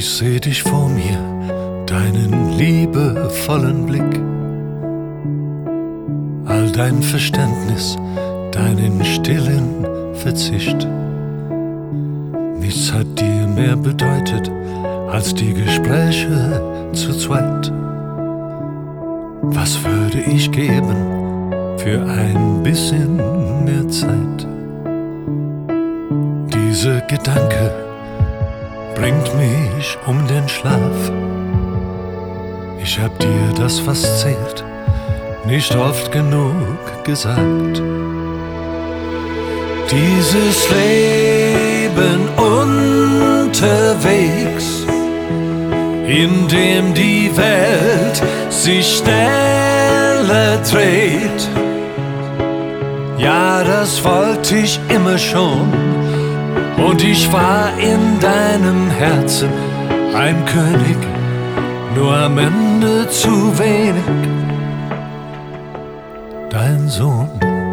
Ich seh dich vor mir, deinen liebevollen Blick, all dein Verständnis, deinen stillen Verzicht. Nichts hat dir mehr bedeutet als die Gespräche zu zweit. Was würde ich geben für ein bisschen mehr Zeit? Dieser Gedanke bringt mich um den Schlaf. Ich hab dir das, was zählt, nicht oft genug gesagt. Dieses Leben unterwegs, in dem die Welt sich schneller dreht, ja, das wollte ich immer schon. Und ich war in deinem Herzen ein König, nur am Ende zu wenig dein Sohn.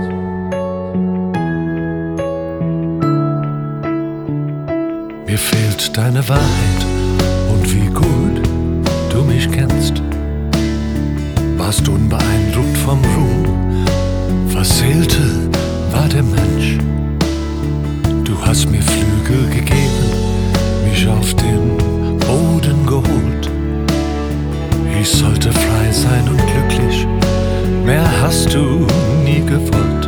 Mir fehlt deine Wahrheit und wie gut du mich kennst. Warst unbeeindruckt vom Ruhm, was zählte, war der Mensch. Du hast mir Flügel gegeben, mich auf den Boden geholt. Ich sollte frei sein und glücklich, mehr hast du nie gewollt.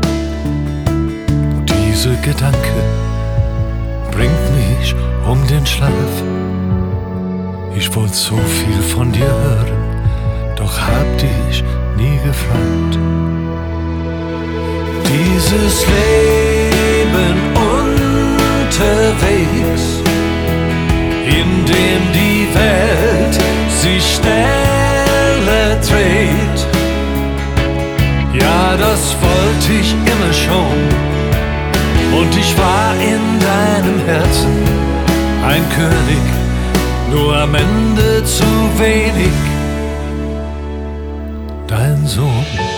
Dieser Gedanke bringt mich um den Schlaf. Ich wollte so viel von dir hören, doch hab dich nie gefragt. Dieses Leben unterwegs, in dem die Welt sich schneller dreht, ja, das wollte ich immer schon. Und ich war in deinem Herzen ein König, nur am Ende zu wenig dein Sohn.